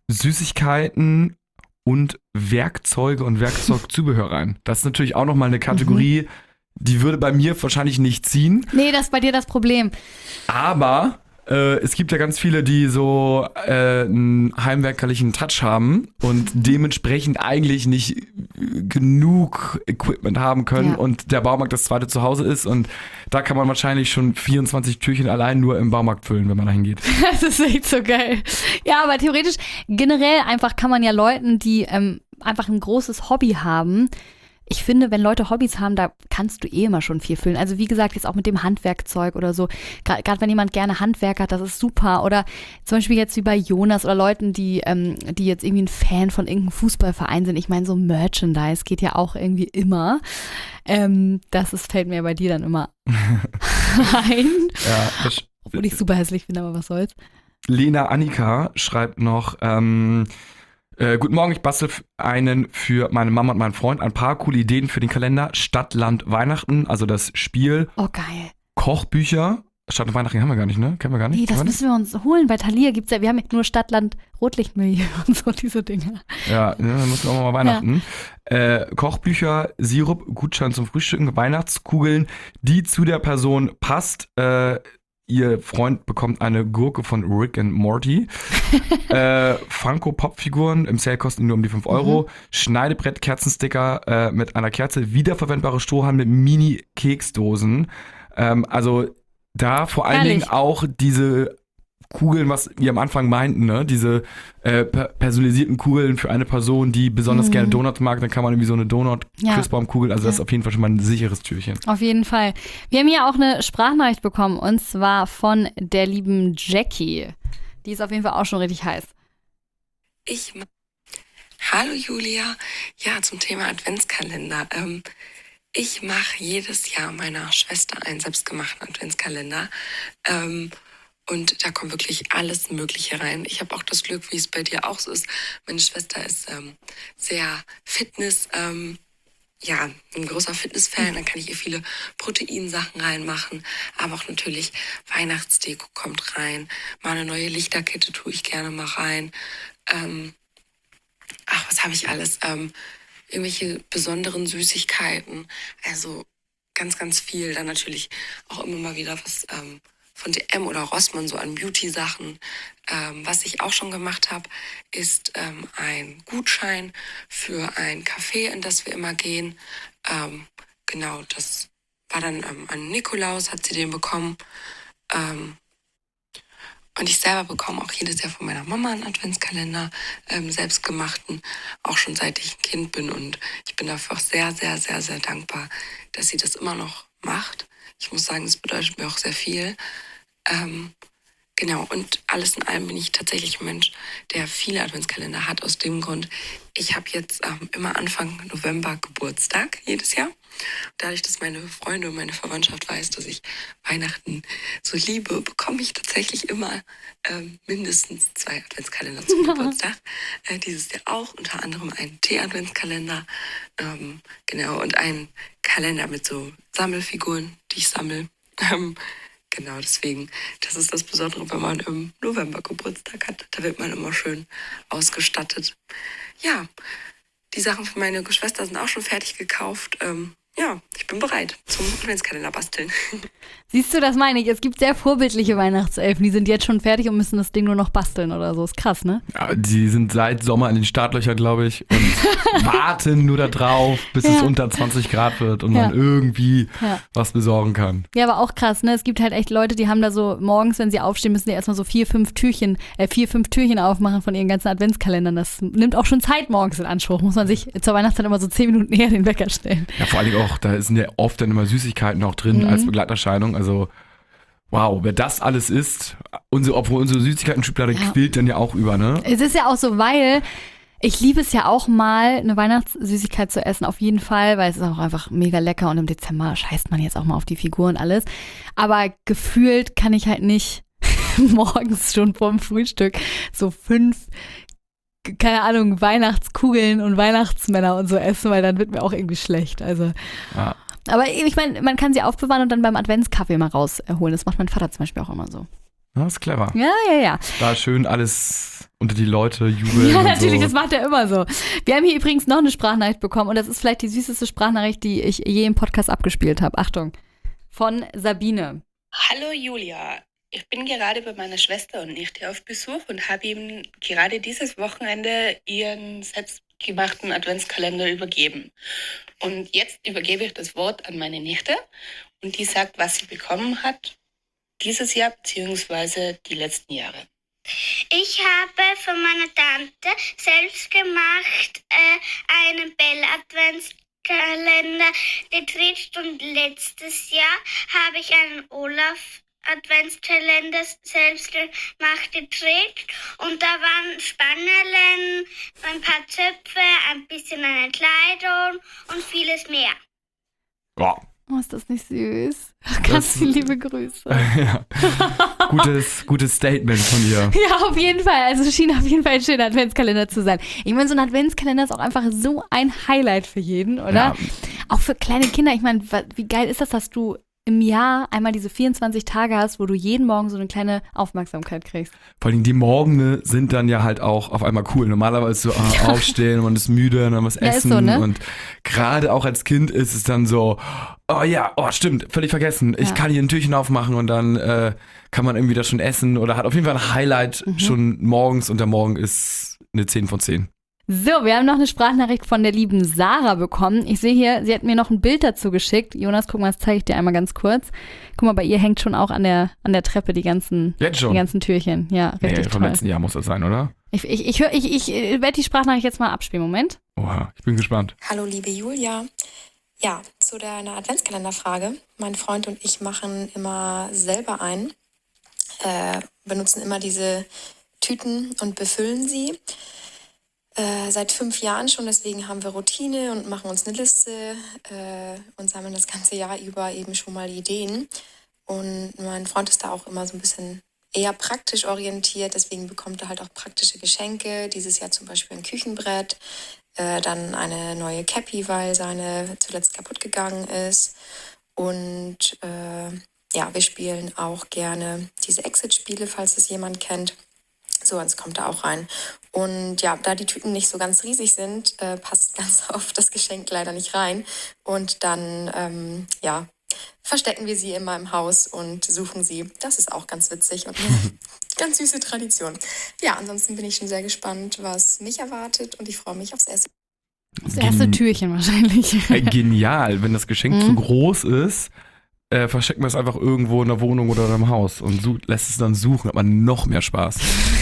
Süßigkeiten und Werkzeuge und Werkzeugzubehör rein. Das ist natürlich auch nochmal eine Kategorie, die würde bei mir wahrscheinlich nicht ziehen. Nee, das ist bei dir das Problem. Aber äh, es gibt ja ganz viele, die so äh, einen heimwerkerlichen Touch haben und dementsprechend eigentlich nicht äh, genug Equipment haben können Ja. und der Baumarkt das zweite Zuhause ist und da kann man wahrscheinlich schon vierundzwanzig Türchen allein nur im Baumarkt füllen, wenn man da hingeht. Das ist echt so geil. Ja, aber theoretisch, generell einfach kann man ja Leuten, die ähm, einfach ein großes Hobby haben, ich finde, wenn Leute Hobbys haben, da kannst du eh immer schon viel füllen. Also wie gesagt, jetzt auch mit dem Handwerkzeug oder so. Gerade wenn jemand gerne Handwerk hat, das ist super. Oder zum Beispiel jetzt wie bei Jonas oder Leuten, die, ähm, die jetzt irgendwie ein Fan von irgendeinem Fußballverein sind. Ich meine, so Merchandise geht ja auch irgendwie immer. Ähm, das ist, fällt mir bei dir dann immer ein. Ja, das, Obwohl ich super hässlich finde, aber was soll's. Lena Annika schreibt noch, ähm, äh, guten Morgen, ich bastel f- einen für meine Mama und meinen Freund. Ein paar coole Ideen für den Kalender. Stadt, Land, Weihnachten, also das Spiel. Oh, geil. Kochbücher. Stadt und Weihnachten haben wir gar nicht, ne? Kennen wir gar nicht. Nee, das Kennen wir müssen wir uns holen. Bei Thalia gibt's ja, wir haben ja nur Stadtland, Rotlichtmilieu und so diese Dinge. nicht? Ja, ja, dann müssen wir auch mal Weihnachten. Äh, Kochbücher, Sirup, Gutschein zum Frühstücken, Weihnachtskugeln, die zu der Person passt. Äh, Ihr Freund bekommt eine Gurke von Rick and Morty. äh, Funko-Pop-Figuren im Sale kosten nur um die fünf Euro. Mhm. Schneidebrett, Kerzensticker äh, mit einer Kerze, wiederverwendbare Strohhalme mit Mini-Keksdosen. Ähm, also da vor allen Herrlich. Dingen auch diese Kugeln, was wir am Anfang meinten, ne? Diese äh, per- personalisierten Kugeln für eine Person, die besonders Mhm. gerne Donuts mag, dann kann man irgendwie so eine Ja. Donut-Christbaum-Kugel, also das Ja. ist auf jeden Fall schon mal ein sicheres Türchen. Auf jeden Fall. Wir haben hier auch eine Sprachnachricht bekommen und zwar von der lieben Jackie. Die ist auf jeden Fall auch schon richtig heiß. Ich. ma- Hallo Julia. Ja, zum Thema Adventskalender. Ähm, ich mache jedes Jahr meiner Schwester einen selbstgemachten Adventskalender. Ähm, und da kommt wirklich alles Mögliche rein. Ich habe auch das Glück, wie es bei dir auch so ist. Meine Schwester ist ähm, sehr Fitness, ähm, ja, ein großer Fitnessfan. Dann kann ich ihr viele Proteinsachen reinmachen. Aber auch natürlich Weihnachtsdeko kommt rein. Mal eine neue Lichterkette tue ich gerne mal rein. Ähm, ach, was habe ich alles? Ähm, irgendwelche besonderen Süßigkeiten. Also ganz, ganz viel. Dann natürlich auch immer mal wieder was ähm, von D M oder Rossmann, so an Beauty-Sachen. Ähm, was ich auch schon gemacht habe, ist ähm, ein Gutschein für ein Café, in das wir immer gehen. Ähm, genau, das war dann ähm, an Nikolaus, hat sie den bekommen. Ähm, Und ich selber bekomme auch jedes Jahr von meiner Mama einen Adventskalender, ähm, selbstgemachten, auch schon seit ich ein Kind bin. Und ich bin dafür auch sehr, sehr, sehr, sehr dankbar, dass sie das immer noch macht. Ich muss sagen, es bedeutet mir auch sehr viel. Ähm, genau, und alles in allem bin ich tatsächlich ein Mensch, der viele Adventskalender hat. Aus dem Grund, ich habe jetzt ähm, immer Anfang November Geburtstag jedes Jahr. Dadurch, dass meine Freunde und meine Verwandtschaft weiß, dass ich Weihnachten so liebe, bekomme ich tatsächlich immer ähm, mindestens zwei Adventskalender zum Geburtstag. Äh, dieses Jahr auch, unter anderem einen Tee-Adventskalender. Ähm, genau, und einen Kalender mit so Sammelfiguren, die ich sammle. Ähm, genau, deswegen, das ist das Besondere, wenn man im November Geburtstag hat. Da wird man immer schön ausgestattet. Ja, die Sachen für meine Geschwister sind auch schon fertig gekauft. Ähm, ja, ich bin bereit zum Adventskalender basteln. Siehst du, das meine ich. Es gibt sehr vorbildliche Weihnachtselfen, die sind jetzt schon fertig und müssen das Ding nur noch basteln oder so. Ist krass, ne? Ja, die sind seit Sommer in den Startlöchern, glaube ich, und warten nur da drauf, bis Ja. es unter zwanzig Grad wird und Ja. man irgendwie Ja. was besorgen kann. Ja, aber auch krass, ne? Es gibt halt echt Leute, die haben da so morgens, wenn sie aufstehen, müssen die erstmal so vier, fünf Türchen, äh, vier, fünf Türchen aufmachen von ihren ganzen Adventskalendern. Das nimmt auch schon Zeit morgens in Anspruch. Muss man sich zur Weihnachtszeit immer so zehn Minuten eher den Wecker stellen. Ja, vor allen Dingen auch, da sind ja oft dann immer Süßigkeiten auch drin Mhm. als Begleiterscheinung. Also, wow, wer das alles isst, unsere, obwohl unsere Süßigkeiten-Schublade Ja. quillt dann ja auch über, ne? Es ist ja auch so, weil ich liebe es ja auch mal, eine Weihnachtssüßigkeit zu essen, auf jeden Fall, weil es ist auch einfach mega lecker und im Dezember scheißt man jetzt auch mal auf die Figur und alles. Aber gefühlt kann ich halt nicht morgens schon vorm Frühstück so fünf, keine Ahnung, Weihnachtskugeln und Weihnachtsmänner und so essen, weil dann wird mir auch irgendwie schlecht. Also, Ja. aber ich meine, man kann sie aufbewahren und dann beim Adventskaffee mal rausholen. Das macht mein Vater zum Beispiel auch immer so. Das ist clever. Ja, ja, ja. Da schön alles unter die Leute jubeln. Ja, und natürlich, so. das macht er immer so. Wir haben hier übrigens noch eine Sprachnachricht bekommen und das ist vielleicht die süßeste Sprachnachricht, die ich je im Podcast abgespielt habe. Achtung. Von Sabine. Hallo Julia, ich bin gerade bei meiner Schwester und Nichte auf Besuch und habe ihm gerade dieses Wochenende ihren selbstgemachten Adventskalender übergeben. Und jetzt übergebe ich das Wort an meine Nichte und die sagt, was sie bekommen hat dieses Jahr bzw. die letzten Jahre. Ich habe von meiner Tante selbst gemacht äh, einen Bell-Adventskalender gekriegt und letztes Jahr habe ich einen Olaf Adventskalender selbst gemacht gekriegt und da waren Spannerlen, ein paar Zöpfe, ein bisschen eine Kleidung und vieles mehr. Ja. Oh, ist das nicht süß? Ganz Das- viele liebe Grüße. ja. Gutes, gutes Statement von ihr. Ja, auf jeden Fall. Also schien auf jeden Fall ein schöner Adventskalender zu sein. Ich meine, so ein Adventskalender ist auch einfach so ein Highlight für jeden, oder? Ja. Auch für kleine Kinder. Ich meine, wa- wie geil ist das, dass du im Jahr einmal diese vierundzwanzig Tage hast, wo du jeden Morgen so eine kleine Aufmerksamkeit kriegst. Vor allem die Morgene sind dann ja halt auch auf einmal cool. Normalerweise so ah, aufstehen und man ist müde und dann was Ja, ist essen. so, ne? Und gerade auch als Kind ist es dann so, oh ja, oh stimmt, völlig vergessen. Ich Ja. kann hier ein Türchen aufmachen und dann äh, kann man irgendwie das schon essen oder hat auf jeden Fall ein Highlight Mhm. schon morgens und der Morgen ist eine zehn von zehn. So, wir haben noch eine Sprachnachricht von der lieben Sarah bekommen. Ich sehe hier, sie hat mir noch ein Bild dazu geschickt. Jonas, guck mal, das zeige ich dir einmal ganz kurz. Guck mal, bei ihr hängt schon auch an der, an der Treppe die ganzen, Jetzt schon? die ganzen Türchen. Ja, richtig Nee, vom toll. letzten Jahr muss das sein, oder? Ich, ich, ich, hör- ich, ich äh, werde die Sprachnachricht jetzt mal abspielen. Moment. Oha, ich bin gespannt. Hallo liebe Julia. Ja, zu deiner Adventskalenderfrage. Mein Freund und ich machen immer selber ein, äh, benutzen immer diese Tüten und befüllen sie. Äh, seit fünf Jahren schon, deswegen haben wir Routine und machen uns eine Liste äh, und sammeln das ganze Jahr über eben schon mal Ideen. Und mein Freund ist da auch immer so ein bisschen eher praktisch orientiert, deswegen bekommt er halt auch praktische Geschenke. Dieses Jahr zum Beispiel ein Küchenbrett, äh, dann eine neue Cappy, weil seine zuletzt kaputt gegangen ist. Und äh, ja, wir spielen auch gerne diese Exit-Spiele, falls es jemand kennt. So, eins kommt da auch rein. Und ja, da die Tüten nicht so ganz riesig sind, äh, passt ganz oft das Geschenk leider nicht rein. Und dann, ähm, ja, verstecken wir sie immer im Haus und suchen sie. Das ist auch ganz witzig und eine ganz süße Tradition. Ja, ansonsten bin ich schon sehr gespannt, was mich erwartet und ich freue mich aufs Essen. Das erste Gen- Türchen wahrscheinlich. Äh, genial, wenn das Geschenk Mhm. zu groß ist, äh, versteckt man es einfach irgendwo in der Wohnung oder im Haus und su- lässt es dann suchen, hat man noch mehr Spaß.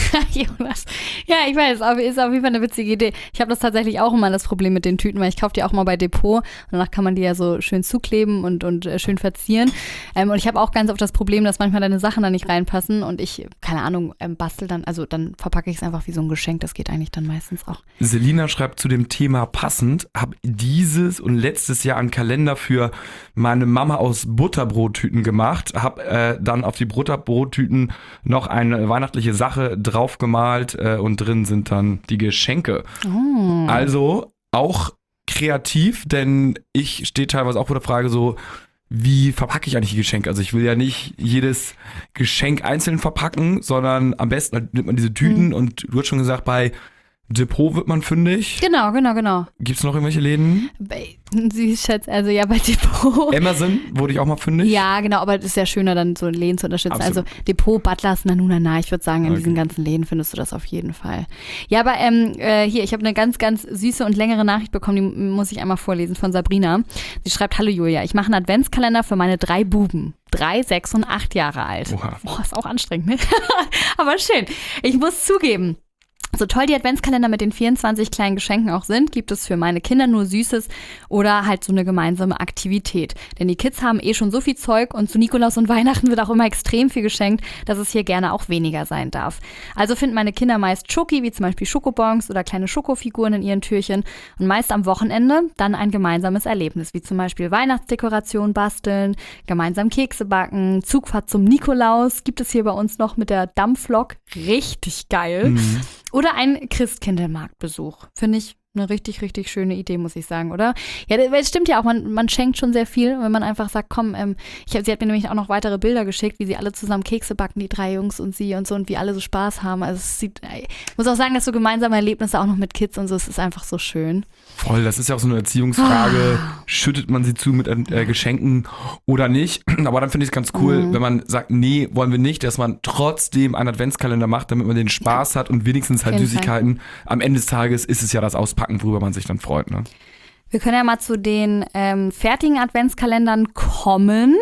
Jonas. Ja, ich weiß, aber ist auf jeden Fall eine witzige Idee. Ich habe das tatsächlich auch immer das Problem mit den Tüten, weil ich kaufe die auch mal bei Depot und danach kann man die ja so schön zukleben und, und äh, schön verzieren. Ähm, und ich habe auch ganz oft das Problem, dass manchmal deine Sachen da nicht reinpassen und ich, keine Ahnung, ähm, bastel dann, also dann verpacke ich es einfach wie so ein Geschenk. Das geht eigentlich dann meistens auch. Selina schreibt zu dem Thema passend, habe dieses und letztes Jahr einen Kalender für meine Mama aus Butterbrottüten gemacht, habe äh, dann auf die Butterbrottüten noch eine weihnachtliche Sache drauf gemalt äh, und drin sind dann die Geschenke. Oh. Also auch kreativ, denn ich stehe teilweise auch vor der Frage so, wie verpacke ich eigentlich die Geschenke? Also ich will ja nicht jedes Geschenk einzeln verpacken, sondern am besten halt nimmt man diese Tüten Mhm. und du hast schon gesagt, bei Depot wird man fündig. Genau, genau, genau. Gibt es noch irgendwelche Läden? Bei- Süß, Schatz, also ja, bei Depot. Amazon wurde ich auch mal fündig. Ja, genau, aber es ist ja schöner, dann so Läden zu unterstützen. Absolut. Also Depot, Butlers, Nanuna, na, ich würde sagen, in Okay. diesen ganzen Läden findest du das auf jeden Fall. Ja, aber ähm, äh, hier, ich habe eine ganz, ganz süße und längere Nachricht bekommen, die m- muss ich einmal vorlesen von Sabrina. Sie schreibt, hallo Julia, ich mache einen Adventskalender für meine drei Buben. Drei, sechs und acht Jahre alt. Oha. Boah, ist auch anstrengend, ne? Aber schön. Ich muss zugeben, so toll die Adventskalender mit den vierundzwanzig kleinen Geschenken auch sind, gibt es für meine Kinder nur Süßes oder halt so eine gemeinsame Aktivität. Denn die Kids haben eh schon so viel Zeug und zu Nikolaus und Weihnachten wird auch immer extrem viel geschenkt, dass es hier gerne auch weniger sein darf. Also finden meine Kinder meist Schoki, wie zum Beispiel Schokobons oder kleine Schokofiguren in ihren Türchen und meist am Wochenende dann ein gemeinsames Erlebnis, wie zum Beispiel Weihnachtsdekoration basteln, gemeinsam Kekse backen, Zugfahrt zum Nikolaus gibt es hier bei uns noch mit der Dampflok. Richtig geil. Mhm. Oder ein Christkindlmarktbesuch. Finde ich eine richtig, richtig schöne Idee, muss ich sagen, oder? Ja, das- weil es stimmt ja auch, man, man schenkt schon sehr viel, wenn man einfach sagt, komm, ähm, ich hab, sie hat mir nämlich auch noch weitere Bilder geschickt, wie sie alle zusammen Kekse backen, die drei Jungs und sie und so, und wie alle so Spaß haben. Also es sieht, ich muss auch sagen, dass so gemeinsame Erlebnisse auch noch mit Kids und so, es ist einfach so schön. Voll, das ist ja auch so eine Erziehungsfrage. Ah. Schüttet man sie zu mit äh, Geschenken oder nicht? Aber dann finde ich es ganz cool, Mhm. wenn man sagt, nee, wollen wir nicht, dass man trotzdem einen Adventskalender macht, damit man den Spaß hat und wenigstens halt Auf jeden Süßigkeiten. Am Ende des Tages ist es ja das Auspacken, worüber man sich dann freut. Ne? Wir können ja mal zu den ähm, fertigen Adventskalendern kommen.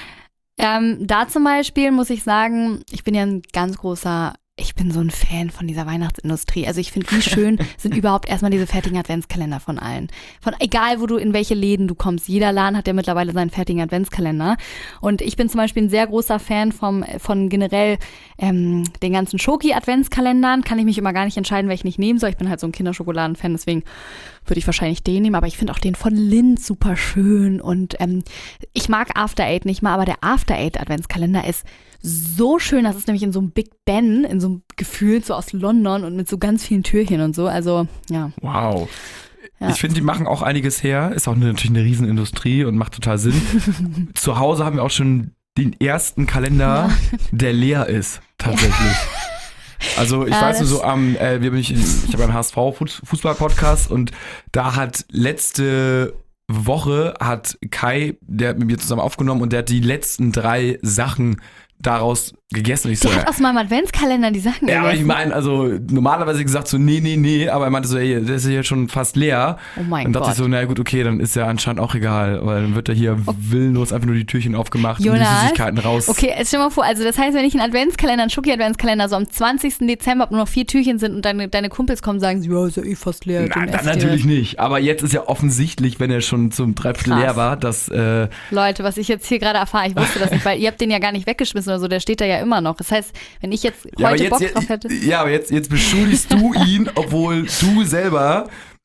Ähm, da zum Beispiel muss ich sagen, ich bin ja ein ganz großer, ich bin so ein Fan von dieser Weihnachtsindustrie. Also ich finde, wie schön sind überhaupt erstmal diese fertigen Adventskalender von allen. Von egal, wo du, in welche Läden du kommst. Jeder Laden hat ja mittlerweile seinen fertigen Adventskalender. Und ich bin zum Beispiel ein sehr großer Fan vom, von generell ähm, den ganzen Schoki-Adventskalendern. Kann ich mich immer gar nicht entscheiden, welchen ich nehmen soll. Ich bin halt so ein Kinderschokoladen-Fan, deswegen würde ich wahrscheinlich den nehmen. Aber ich finde auch den von Lindt super schön. Und ähm, ich mag After Eight nicht mal, aber der After Eight Adventskalender ist so schön. Das ist nämlich in so einem Big Ben, in so einem Gefühl so aus London und mit so ganz vielen Türchen und so. Also, ja. Wow. Ja. Ich finde, die machen auch einiges her. Ist auch eine, natürlich eine Riesenindustrie und macht total Sinn. Zu Hause haben wir auch schon den ersten Kalender, ja. der leer ist, tatsächlich. Ja. Also ich ja, weiß nur so, am, äh, wir bin ich, ich habe einen H S V-Fußball-Podcast und da hat letzte Woche hat Kai, der hat mit mir zusammen aufgenommen und der hat die letzten drei Sachen daraus gegessen. Und ich der so, hat aus meinem Adventskalender die Sachen ja, gegessen. aber ich meine, also normalerweise gesagt so, nee, nee, nee, aber er meinte so, ey, der ist ja schon fast leer. Oh mein Gott. Und dachte ich so, na gut, okay, dann ist ja anscheinend auch egal, weil dann wird er hier okay. willenlos einfach nur die Türchen aufgemacht Jonas, und die Süßigkeiten raus. Okay, jetzt stell mal vor, also das heißt, wenn ich einen Adventskalender, einen Schoki-Adventskalender so am zwanzigsten Dezember nur noch vier Türchen sind und deine, deine Kumpels kommen und sagen, ja, ist ja eh fast leer. Na, dann natürlich nicht. Aber jetzt ist ja offensichtlich, wenn er schon zum Dreiviertel leer war, dass äh, Leute, was ich jetzt hier gerade erfahre, ich wusste das nicht, weil ihr habt den ja gar nicht weggeschmissen oder so, der steht da ja immer noch. Das heißt, wenn ich jetzt ja, heute jetzt, Bock jetzt, drauf hätte. Ja, aber jetzt, jetzt beschuldigst du ihn, obwohl du selber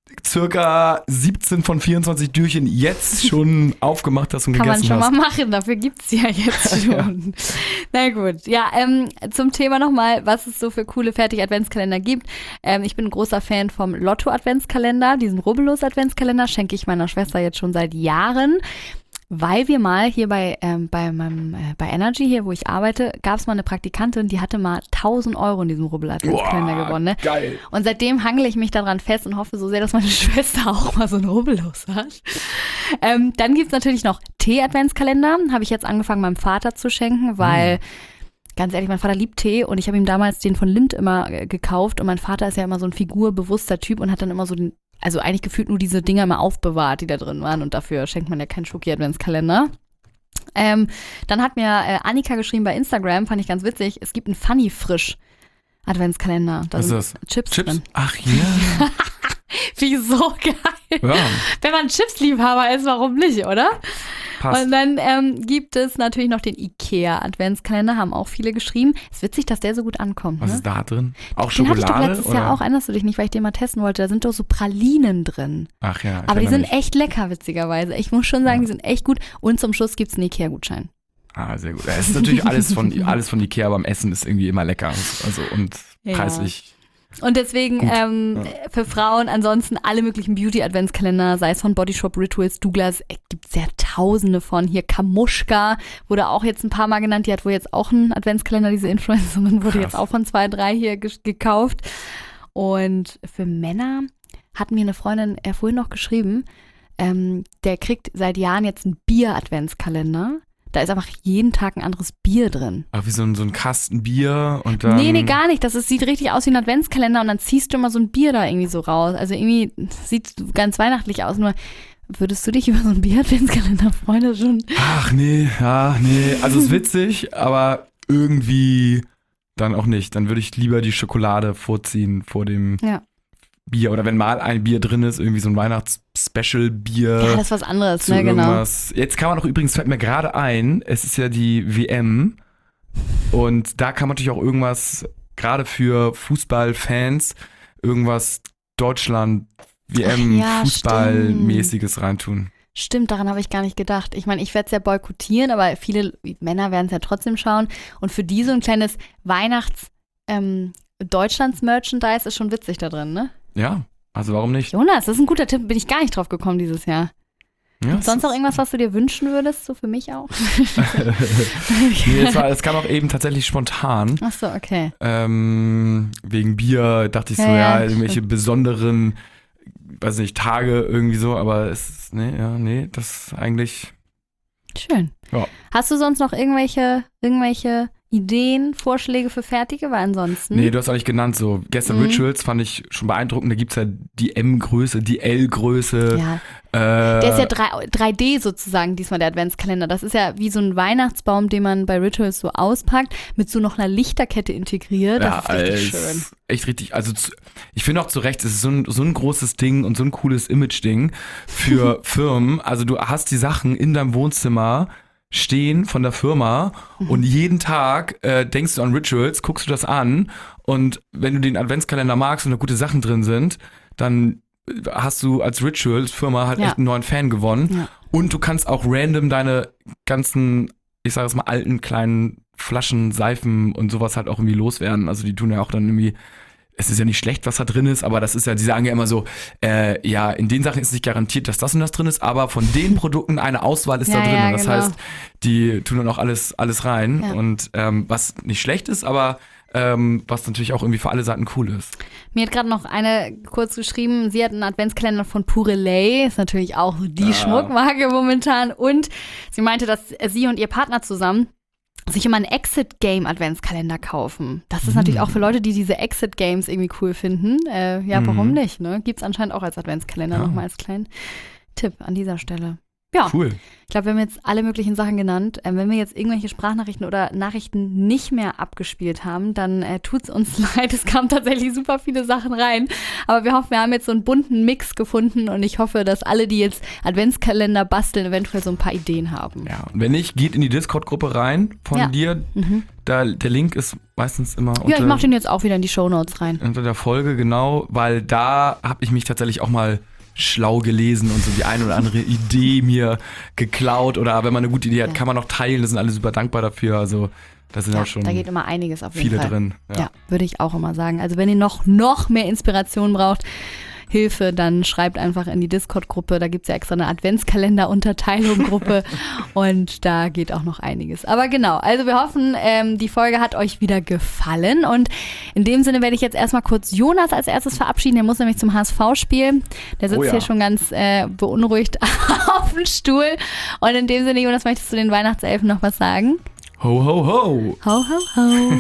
circa siebzehn von vierundzwanzig Türchen jetzt schon aufgemacht hast und Kann gegessen hast. Kann man schon mal machen, dafür gibt's ja jetzt schon. Ja. Na gut, ja, ähm, zum Thema nochmal, was es so für coole Fertig-Adventskalender gibt. Ähm, ich bin ein großer Fan vom Lotto-Adventskalender, diesen Rubbellos-Adventskalender schenke ich meiner Schwester jetzt schon seit Jahren. Weil wir mal hier bei, ähm, bei, meinem, äh, bei Energy, hier wo ich arbeite, gab es mal eine Praktikantin, die hatte mal tausend Euro in diesem Rubbel-Adventskalender gewonnen. Ne? Geil. Und seitdem hangle ich mich daran fest und hoffe so sehr, dass meine Schwester auch mal so ein Rubbellos hat. Ähm, dann gibt es natürlich noch Tee-Adventskalender. Habe ich jetzt angefangen, meinem Vater zu schenken, weil... Hm. Ganz ehrlich, mein Vater liebt Tee und ich habe ihm damals den von Lindt immer äh, gekauft und mein Vater ist ja immer so ein figurbewusster Typ und hat dann immer so den, also eigentlich gefühlt nur diese Dinger immer aufbewahrt, die da drin waren und dafür schenkt man ja keinen Schoki-Adventskalender. Ähm, dann hat mir äh, Annika geschrieben bei Instagram, fand ich ganz witzig, es gibt einen Funny Frisch Adventskalender. Da Was sind ist das? Chips, Chips? drin. Ach ja. Wie so geil. Ja. Wenn man Chips-Liebhaber ist, warum nicht, oder? Passt. Und dann ähm, gibt es natürlich noch den IKEA-Adventskalender, haben auch viele geschrieben. Es ist witzig, dass der so gut ankommt. Was ne? ist da drin? Auch Den Schokolade? hatte ich doch letztes oder? Jahr auch, erinnerst du dich nicht, weil ich den mal testen wollte. Da sind doch so Pralinen drin. Ach ja. Aber die sind mich. echt lecker, witzigerweise. Ich muss schon sagen, ja. die sind echt gut. Und zum Schluss gibt es einen IKEA-Gutschein. Ah, sehr gut. Es ist natürlich alles von, alles von Ikea, aber am Essen ist irgendwie immer lecker. Also und Ja. preislich. Und deswegen ähm, Ja. für Frauen ansonsten alle möglichen Beauty-Adventskalender, sei es von Body Shop, Rituals, Douglas, äh, gibt es ja tausende von. Hier Kamuschka wurde auch jetzt ein paar Mal genannt, die hat wohl jetzt auch einen Adventskalender, diese Influencerin, wurde Krass. jetzt auch von zwei, drei hier ge- gekauft. Und für Männer hat mir eine Freundin äh, vorhin noch geschrieben, ähm, der kriegt seit Jahren jetzt einen Bier-Adventskalender. Da ist einfach jeden Tag ein anderes Bier drin. Ach, wie so ein, so ein Kasten Bier und dann... Nee, nee, gar nicht. Das ist, sieht richtig aus wie ein Adventskalender und dann ziehst du immer so ein Bier da irgendwie so raus. Also irgendwie sieht ganz weihnachtlich aus. Nur würdest du dich über so einen Bier-Adventskalender freuen? Das schon. Ach nee, ja, nee. Also ist witzig, aber irgendwie dann auch nicht. Dann würde ich lieber die Schokolade vorziehen vor dem Ja. Bier. Oder wenn mal ein Bier drin ist, irgendwie so ein Weihnachts-Special-Bier. Ja, das ist was anderes, zu ne, genau. irgendwas. Jetzt kann man auch übrigens, fällt mir gerade ein, es ist ja die W M und da kann man natürlich auch irgendwas, gerade für Fußballfans, irgendwas Deutschland W M Ach ja, Fußballmäßiges reintun. Stimmt, daran habe ich gar nicht gedacht. Ich meine, ich werde es ja boykottieren, aber viele Männer werden es ja trotzdem schauen. Und für die so ein kleines Weihnachts- ähm, Deutschlands-Merchandise ist schon witzig da drin, ne? Ja, also warum nicht? Jonas, das ist ein guter Tipp, bin ich gar nicht drauf gekommen dieses Jahr. Ja, Gibt sonst noch irgendwas, was du dir wünschen würdest, so für mich auch? nee, es, war, es kam auch eben tatsächlich spontan. Ach so, okay. Ähm, wegen Bier dachte ich so, Ja, ja, ja, irgendwelche besonderen, weiß nicht, Tage irgendwie so, aber es ist, nee, ja, nee, das ist eigentlich, Schön. Ja. Hast du sonst noch irgendwelche, irgendwelche Ideen, Vorschläge für Fertige? Weil ansonsten. nee, du hast eigentlich genannt, so gestern Mhm. Rituals fand ich schon beeindruckend, da gibt's ja die M-Größe, die L-Größe. Ja. Äh, Der ist ja drei D sozusagen, diesmal der Adventskalender. Das ist ja wie so ein Weihnachtsbaum, den man bei Rituals so auspackt, mit so noch einer Lichterkette integriert. Das ja, ist richtig es schön. ist echt richtig, also zu, ich finde auch zu Recht, es ist so ein, so ein großes Ding und so ein cooles Image-Ding für Firmen. Also du hast die Sachen in deinem Wohnzimmer stehen von der Firma Mhm. und jeden Tag äh, denkst du an Rituals, guckst du das an und wenn du den Adventskalender magst und da gute Sachen drin sind, dann hast du als Rituals-Firma halt Ja. echt einen neuen Fan gewonnen. Ja. Und du kannst auch random deine ganzen, ich sage es mal, alten kleinen Flaschen, Seifen und sowas halt auch irgendwie loswerden. Also die tun ja auch dann irgendwie es ist ja nicht schlecht, was da drin ist, aber das ist ja, die sagen ja immer so, äh, ja, in den Sachen ist nicht garantiert, dass das und das drin ist, aber von den Produkten eine Auswahl ist Ja, da drin. ja, Und das genau. heißt, die tun dann auch alles, alles rein. Ja. Und ähm, was nicht schlecht ist, aber ähm, was natürlich auch irgendwie für alle Seiten cool ist. Mir hat gerade noch eine kurz geschrieben, sie hat einen Adventskalender von Purelay, ist natürlich auch die Ah. Schmuckmarke momentan. Und sie meinte, dass sie und ihr Partner zusammen sich immer einen Exit-Game-Adventskalender kaufen. Das ist Mhm. natürlich auch für Leute, die diese Exit-Games irgendwie cool finden. Äh, ja, Mhm. warum nicht? Ne? Gibt es anscheinend auch als Adventskalender, Ja. nochmal als kleinen Tipp an dieser Stelle. Ja, Cool. ich glaube, wir haben jetzt alle möglichen Sachen genannt. Ähm, wenn wir jetzt irgendwelche Sprachnachrichten oder Nachrichten nicht mehr abgespielt haben, dann äh, tut es uns leid. Es kamen tatsächlich super viele Sachen rein. Aber wir hoffen, wir haben jetzt so einen bunten Mix gefunden und ich hoffe, dass alle, die jetzt Adventskalender basteln, eventuell so ein paar Ideen haben. Ja, und wenn nicht, geht in die Discord-Gruppe rein von Ja. dir. Mhm. Da, der Link ist meistens immer Ja, ich unter, mache den jetzt auch wieder in die Shownotes rein. unter der Folge, genau, weil da habe ich mich tatsächlich auch mal schlau gelesen und so die eine oder andere Idee mir geklaut oder wenn man eine gute Idee hat, Ja. kann man noch teilen, da sind alle super dankbar dafür, also da sind Ja, auch schon da geht immer einiges auf jeden viele Fall. drin. Ja, würde ich auch immer sagen. Also wenn ihr noch, noch mehr Inspiration braucht, Hilfe, dann schreibt einfach in die Discord-Gruppe. Da gibt es ja extra eine Adventskalender-Unterteilung-Gruppe und da geht auch noch einiges. Aber genau, also wir hoffen, ähm, die Folge hat euch wieder gefallen und in dem Sinne werde ich jetzt erstmal kurz Jonas als erstes verabschieden. Der muss nämlich zum H S V-Spiel. Der sitzt Oh ja. hier schon ganz äh, beunruhigt auf dem Stuhl und in dem Sinne, Jonas, möchtest du den Weihnachtselfen noch was sagen? Ho, ho, ho! Ho, ho, ho.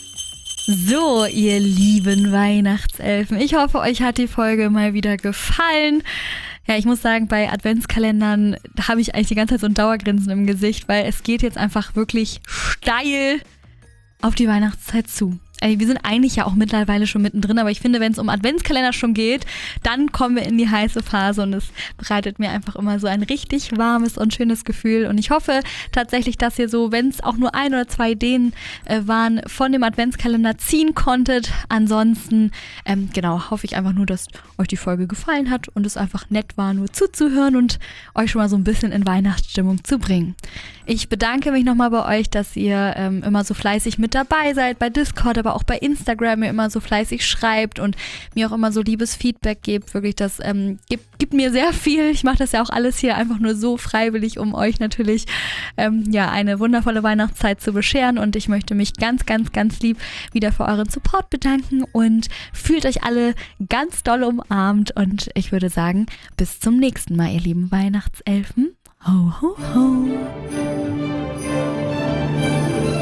So, ihr lieben Weihnachtselfen. Ich hoffe, euch hat die Folge mal wieder gefallen. Ja, ich muss sagen, bei Adventskalendern, da habe ich eigentlich die ganze Zeit so ein Dauergrinsen im Gesicht, weil es geht jetzt einfach wirklich steil auf die Weihnachtszeit zu. Ey, wir sind eigentlich ja auch mittlerweile schon mittendrin, aber ich finde, wenn es um Adventskalender schon geht, dann kommen wir in die heiße Phase und es bereitet mir einfach immer so ein richtig warmes und schönes Gefühl. Und ich hoffe tatsächlich, dass ihr so, wenn es auch nur ein oder zwei Ideen äh, waren, von dem Adventskalender ziehen konntet. Ansonsten, ähm, genau, hoffe ich einfach nur, dass euch die Folge gefallen hat und es einfach nett war, nur zuzuhören und euch schon mal so ein bisschen in Weihnachtsstimmung zu bringen. Ich bedanke mich nochmal bei euch, dass ihr ähm, immer so fleißig mit dabei seid, bei Discord, aber auch bei Instagram mir immer so fleißig schreibt und mir auch immer so liebes Feedback gebt. Wirklich, das ähm, gibt, gibt mir sehr viel. Ich mache das ja auch alles hier einfach nur so freiwillig, um euch natürlich ähm, ja, eine wundervolle Weihnachtszeit zu bescheren und ich möchte mich ganz, ganz, ganz lieb wieder für euren Support bedanken und fühlt euch alle ganz doll umarmt und ich würde sagen, bis zum nächsten Mal, ihr lieben Weihnachtselfen. Ho, ho, ho.